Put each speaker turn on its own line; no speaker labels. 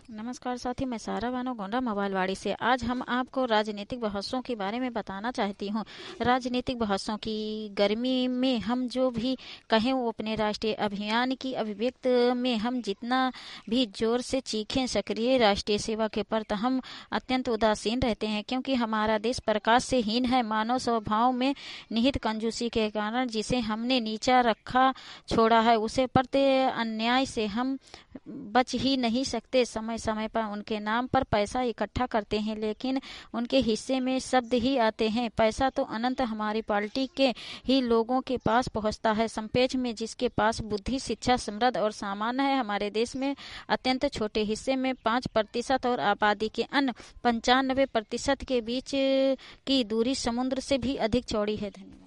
नमस्कार साथी, मैं सारा बानो गोंडा मोबाइलवाड़ी से। आज हम आपको राजनीतिक बहसों के बारे में बताना चाहती हूँ। राजनीतिक बहसों की गर्मी में हम जो भी कहें वो अपने राष्ट्रीय अभियान की अभिव्यक्त में हम जितना भी जोर से चीखें सक्रिय राष्ट्रीय सेवा के प्रति हम अत्यंत उदासीन रहते हैं, क्योंकि हमारा देश प्रकाश से हीन है। मानव स्वभाव में निहित कंजूसी के कारण जिसे हमने नीचा रखा छोड़ा है, उसे प्रति अन्याय से हम बच ही नहीं सकते। समय समय पर उनके नाम पर पैसा इकट्ठा करते हैं, लेकिन उनके हिस्से में शब्द ही आते हैं। पैसा तो अनंत हमारी पार्टी के ही लोगों के पास पहुंचता है। संपेच में जिसके पास बुद्धि, शिक्षा, समृद्ध और सामान है, हमारे देश में अत्यंत छोटे हिस्से में 5% और आबादी के अन्य 95% के बीच की दूरी समुद्र से भी अधिक चौड़ी है। धन्यवाद।